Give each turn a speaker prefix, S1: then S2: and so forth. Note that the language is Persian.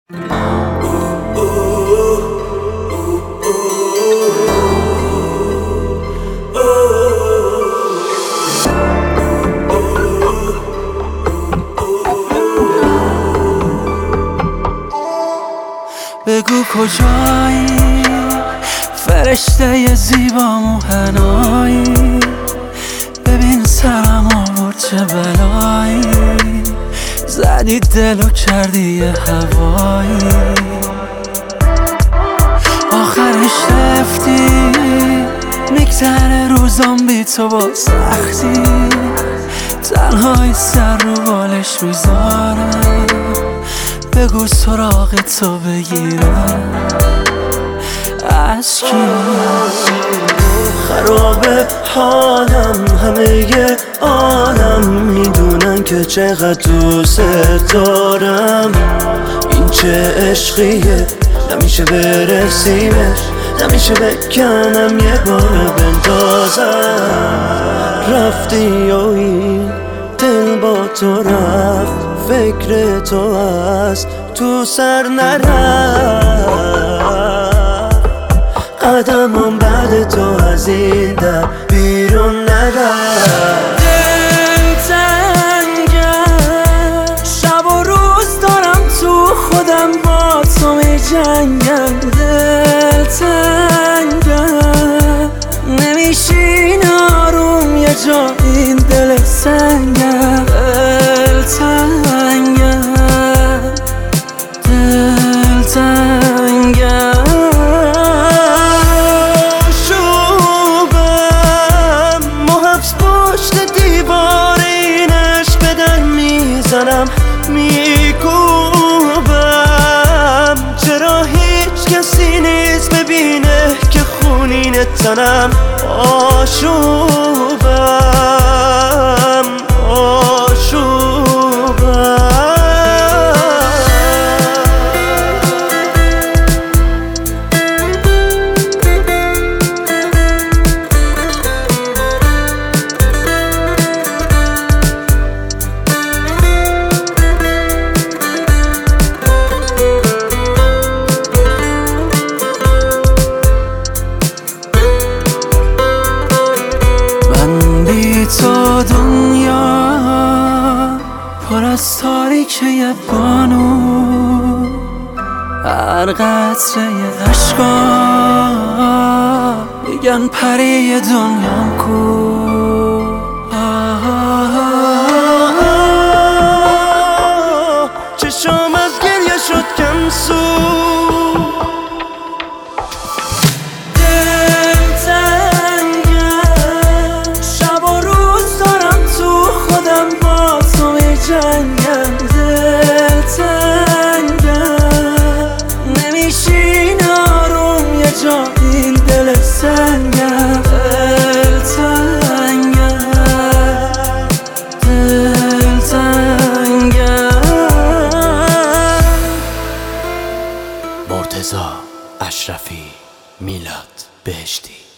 S1: بگو کجایی فرشته زیبا موهنایی، ببین سرم آورد چه بلایی، زدی دل و کردی یه هوایی، آخرش رفتی میگذره روزام بی تو با سختی، تنهایی سر رو بالش میذارم، بگو سراغ تو بگیرم از کی؟
S2: خرابه حالم، همه عالم میدونن که چقدر دوست دارم، این چه عشقیه نمیشه برسیمش، نمیشه بکنم یه بار بندازم، رفتی و این دل با تو رفت، فکر تو از تو سر نرفت، قدمم بعد تو از این در بیرون نرفت.
S1: دل تنگم، شب و روز دارم تو خودم با تو می جنگم، دل تنگم نمیشین آروم یه جا این دل سنگم، دل تنگم، دل تنگم،
S2: شوبم محبس پشت دیوار این عشق به در میزنم، میکوبم چرا هیچ کسی نیست ببینه که خونین تنم، آشوبم آشوبم.
S1: تو دنیا پر از تاریکی بانو، هر قطره عشقا میگن پری دنیام کو،
S2: چشام از گریه شد کم سو،
S1: جنگم، دل تنگم نمیشین آروم یه جا این دل سنگم، دل تنگم، دل تنگم.
S3: مرتضی اشرفی، میلاد بهشتی.